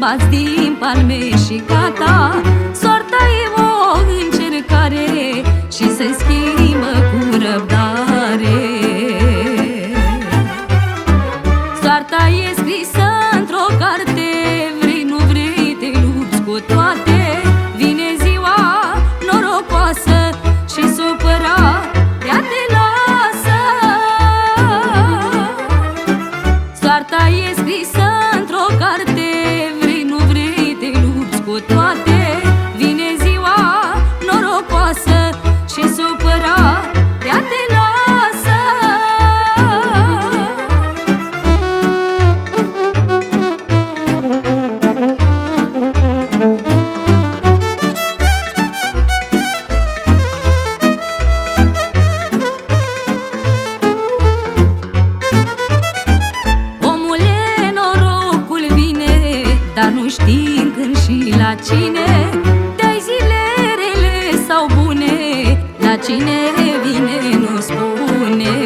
bați din palme și gata. Soarta e o încercare și se schimbă cu răbdare. Soarta e scrisă într-o carte, vrei nu vrei te lupți cu toate. Vine ziua norocoasă și supărarea te lasă. Soarta e scrisă într-o carte, vrei nu vrei te lupți cu toate. Vine ziua norocoasă și supărarea te lasă. Dar nu știm când și la cine, de-ai zile rele sau bune, la cine vine nu spune.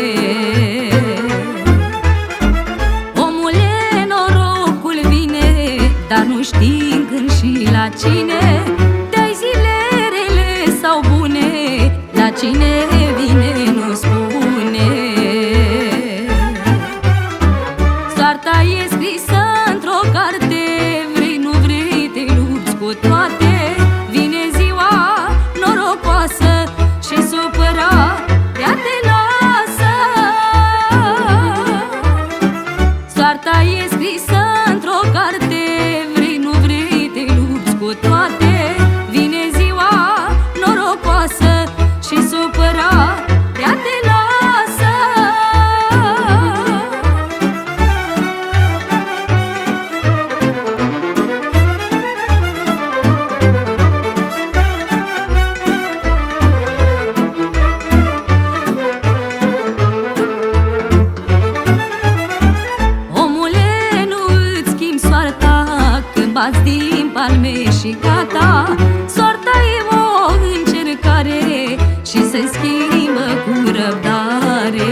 Omule, norocul vine, dar nu știm când și la cine, de-ai zile rele sau bune, la cine vine nu spune. Soarta e scrisă într-o carte, cu toate. Vine ziua norocoasă și supărarea te lasă. Soarta e scrisă într-o carte, vrei nu vrei te lupți cu toate. Vine ziua norocoasă și supărarea te lasă. Bați din palme și gata. Soarta e o încercare și se schimbă cu răbdare.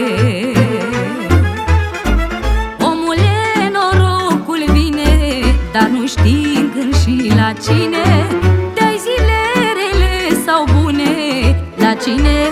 Omule, norocul vine, dar nu știm când și la cine, de-ai zile rele sau bune, la cine